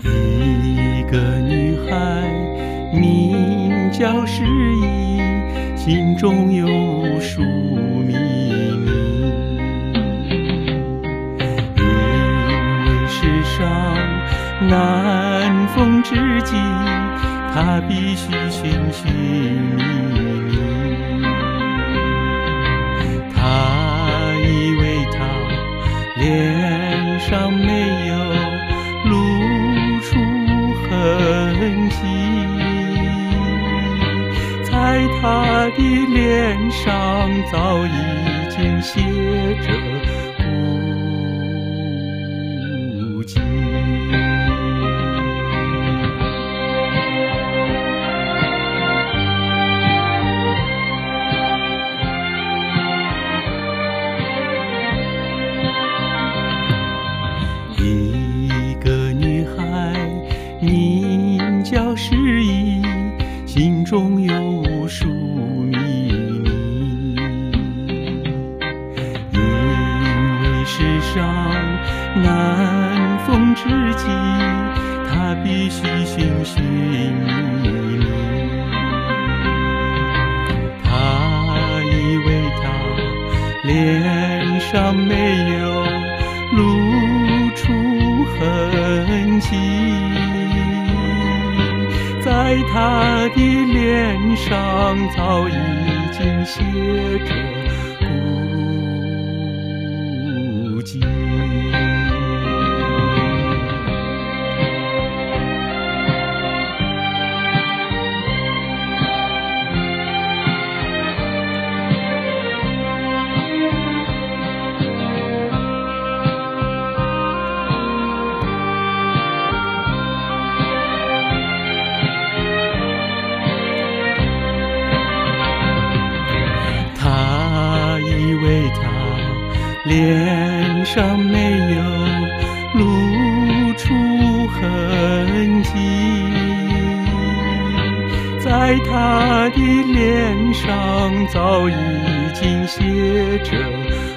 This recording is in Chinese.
一个女孩名叫诗意，心中有无数秘密。因为世上难逢知己，她必须寻寻觅觅。她以为她脸上没有露出痕迹，在她的脸上早已经写着孤寂。一个女孩名叫诗意，心中有无数秘密。因为世上难逢知己，她必须寻寻觅觅。她以为她脸上没有露出痕迹，在她的脸上早已经写着孤寂。她以为她脸上没有露出痕迹，在她的脸上早已经写着